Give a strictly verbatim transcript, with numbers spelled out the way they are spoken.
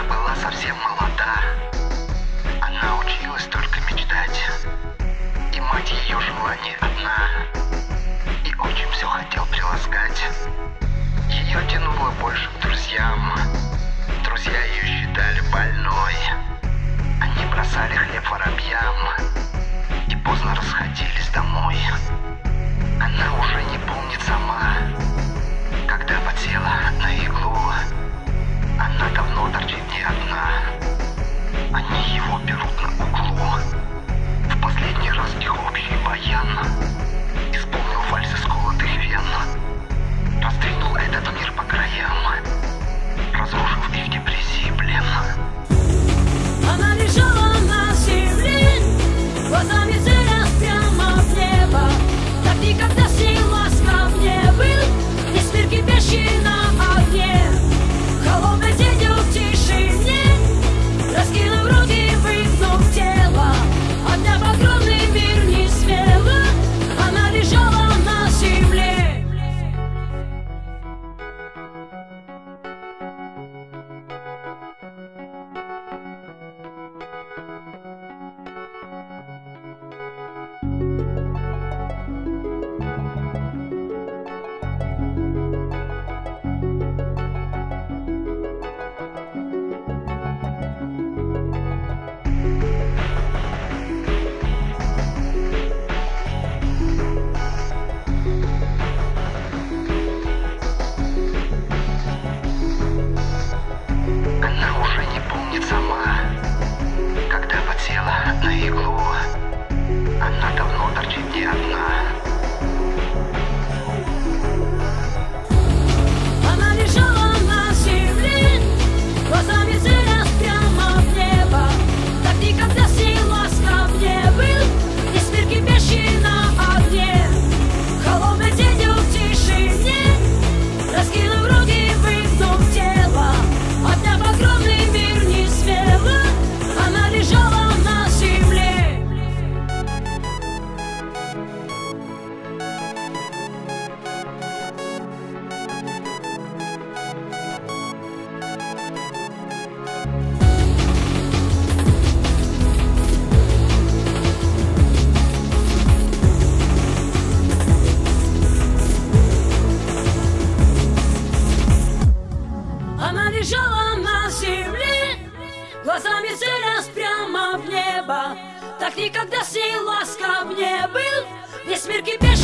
Она была совсем молода, она училась только мечтать, и мать ее жила не одна, и отчим все хотел приласкать. Ее тянуло больше к друзьям, друзья ее считали больной. Они бросали хлеб воробьям и поздно расходились домой. Она уже не помнит сама, когда подсела на иглу. Она давно торчит не одна, они его берут на углу. В последний раз их общий баян исполнил вальс из колотых вен, раздвинул этот мир по краям, разрушив их депрессии плен. Она лежала на земле, глазами целясь прямо в небо. Так никогда с ней ласков не был, весь мир кипящий на огне. Холодный день в тишине, раскинув руки, выгнув тело, обняв огромный мир не смело, она лежала на земле. Она уже не помнит сама, когда подсела на иглу. Она давно торчит не одна. Она лежала на земле, глазами целясь прямо в небо. Так никогда с ней ласков не был, весь мир кипящий на огне. Холодный день в тишине, раскинув руки, выгнув тело, обняв огромный мир не смело, она лежала на земле. Она лежала на земле, глазами целясь прямо в небо. Так никогда с ней ласков не был, весь мир кипящий.